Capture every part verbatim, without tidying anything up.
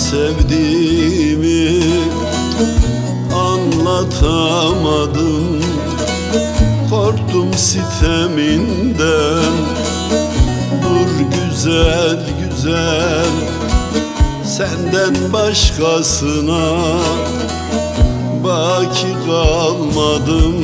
sevdiğimi anlatamadım. Korktum siteminden. Dur güzel güzel, senden başkasına baki kalmadım.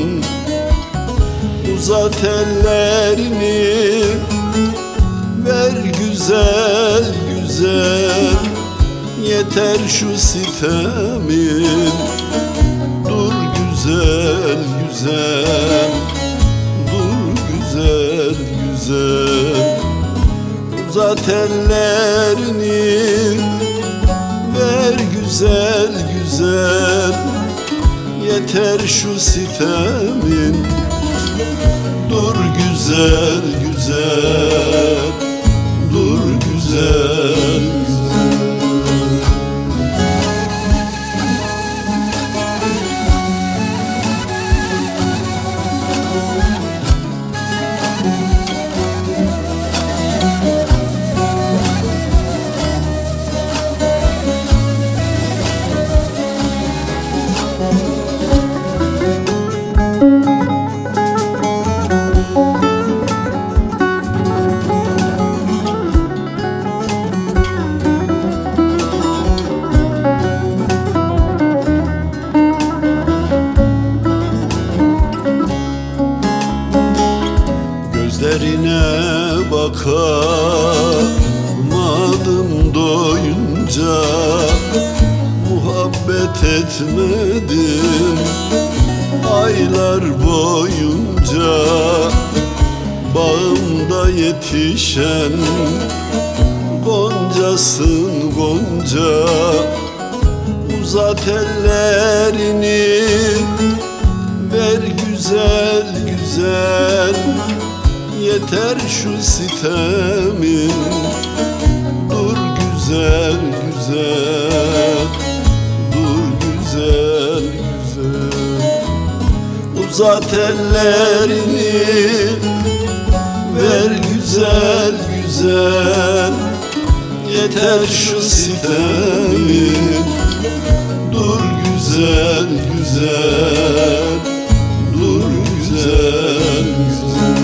Uzat ellerini, ver güzel güzel, yeter şu sitemin. Dur güzel güzel, dur güzel güzel. Uzat ellerini, ver güzel güzel, yeter şu sitemin. Dur güzel güzel, dur güzel güzel. Gözlerine bakamadım doyunca, muhabbet etmedim aylar boyunca. Bağımda yetişen goncasın gonca. Uzat ellerini, ver güzel güzel, yeter şu sitemin. Dur güzel güzel, dur güzel güzel. Uzat ellerini, ver güzel güzel, yeter şu sitemin. Dur güzel güzel, dur güzel güzel.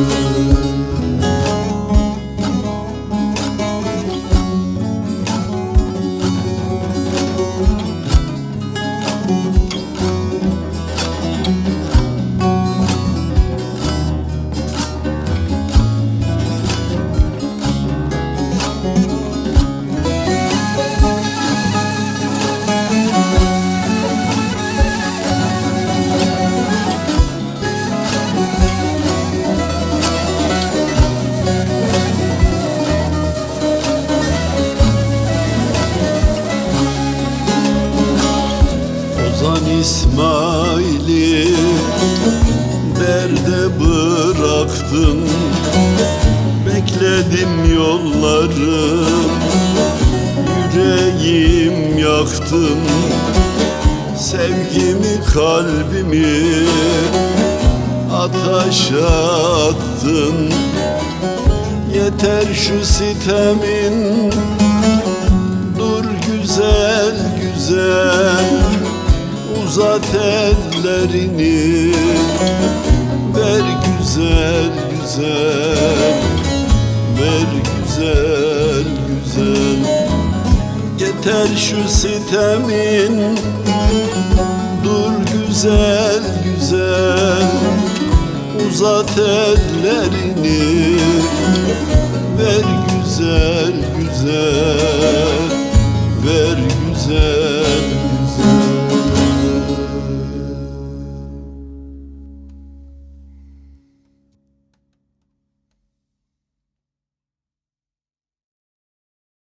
Ozan İsmail'i derde bıraktım. Bekledim yolları, yüreğim yaktım. Sevgimi kalbimi ateşe attın. Yeter şu sitemin. Dur güzel güzel, uzat ellerini, ver güzel güzel, ver güzel güzel. Yeter şu sitemin. Dur güzel güzel, uzat ellerini, ver güzel güzel, ver güzel